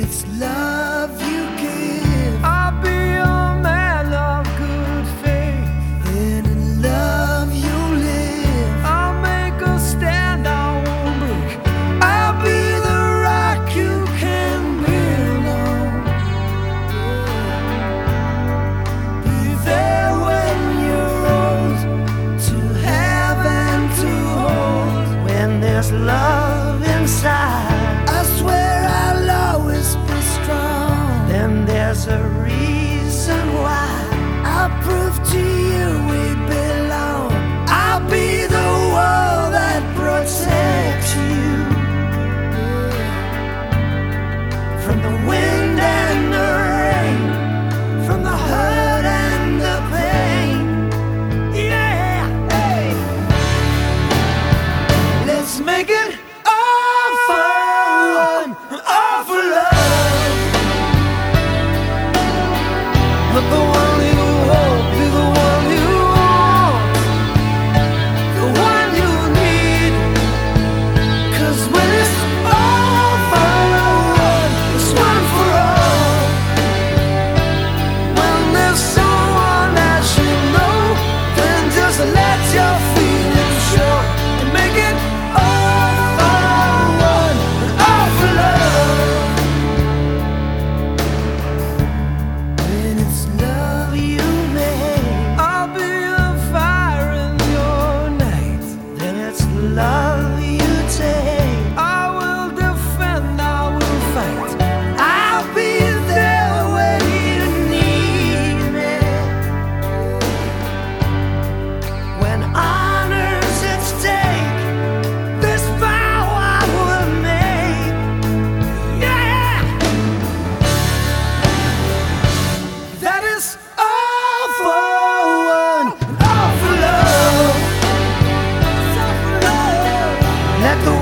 it's love you give, I'll be a man of good faith. then in love you live. I'll make a stand, I won't break. I'll be the rock you can build on. Be there when you're old, to have and to hold. When there's love inside, I swear I'll always be strong. then there's a reason why. I'll prove to you we belong. I'll be the wall that protects you from the wind and the rain, from the hurt and the pain. Yeah, hey. Let's make it all for one, all for love. Let the one you hold be the one you want, the one you need. 'Cause when it's all for one, it's one for all. When there's someone that you know, Then just let your feelings show and make it all for one, all for love. When it's love you make, I'll be a fire in your night. then it's love you take. I will defend, I will fight. I'll be there when you need me. When honor's at stake, this vow I will make. Yeah, that is all for one, all for love. Let the